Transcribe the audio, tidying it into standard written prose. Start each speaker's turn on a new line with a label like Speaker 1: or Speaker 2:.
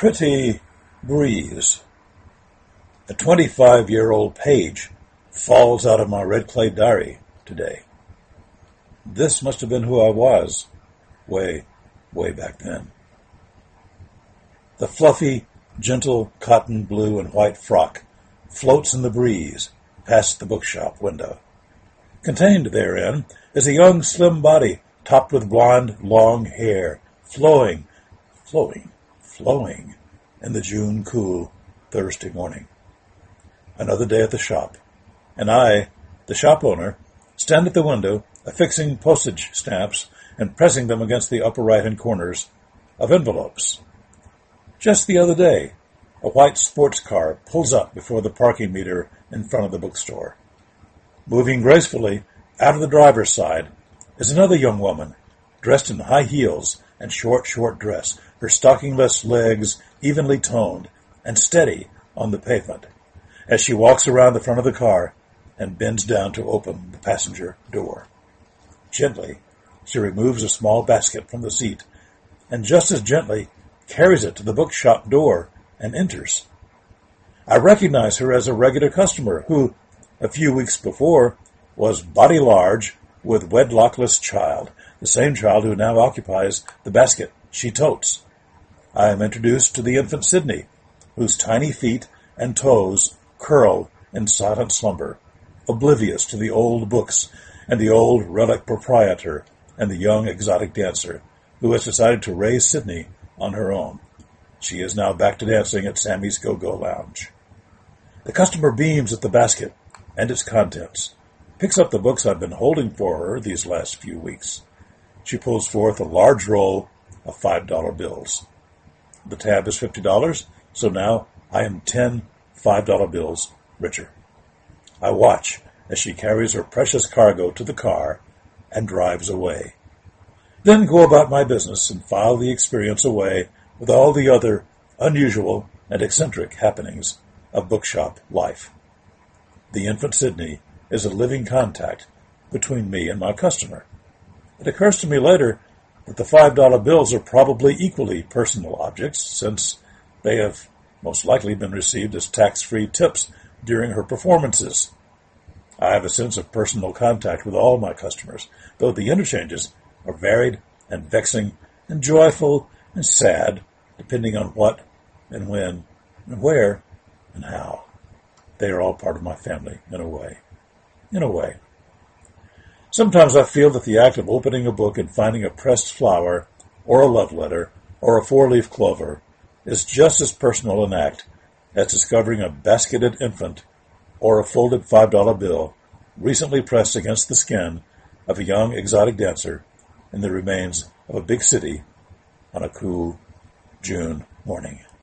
Speaker 1: Pretty breeze. A 25-year-old page falls out of my red clay diary today. This must have been who I was way, way back then. The fluffy, gentle cotton blue and white frock floats in the breeze past the bookshop window. Contained therein is a young, slim body topped with blonde, long hair, flowing in the June cool Thursday morning. Another day at the shop, and I, the shop owner, stand at the window affixing postage stamps and pressing them against the upper right-hand corners of envelopes. Just the other day, a white sports car pulls up before the parking meter in front of the bookstore. Moving gracefully out of the driver's side is another young woman, dressed in high heels and short dress, her stockingless legs evenly toned and steady on the pavement, as she walks around the front of the car and bends down to open the passenger door. Gently, she removes a small basket from the seat, and just as gently carries it to the bookshop door and enters. I recognize her as a regular customer who, a few weeks before, was body large with wedlockless child, the same child who now occupies the basket she totes. I am introduced to the infant Sydney, whose tiny feet and toes curl in silent slumber, oblivious to the old books and the old relic proprietor and the young exotic dancer, who has decided to raise Sydney on her own. She is now back to dancing at Sammy's Go-Go Lounge. The customer beams at the basket and its contents, picks up the books I've been holding for her these last few weeks. She pulls forth a large roll of $5 bills. The tab is $50, so now I am 10 $5 bills richer. I watch as she carries her precious cargo to the car and drives away. Then go about my business and file the experience away with all the other unusual and eccentric happenings of bookshop life. The infant Sydney is a living contact between me and my customer. It occurs to me later that the $5 bills are probably equally personal objects, since they have most likely been received as tax-free tips during her performances. I have a sense of personal contact with all my customers, though the interchanges are varied and vexing and joyful and sad, depending on what and when and where and how. They are all part of my family, in a way. Sometimes I feel that the act of opening a book and finding a pressed flower, or a love letter, or a four-leaf clover is just as personal an act as discovering a basketed infant or a folded $5 bill recently pressed against the skin of a young exotic dancer in the remains of a big city on a cool June morning.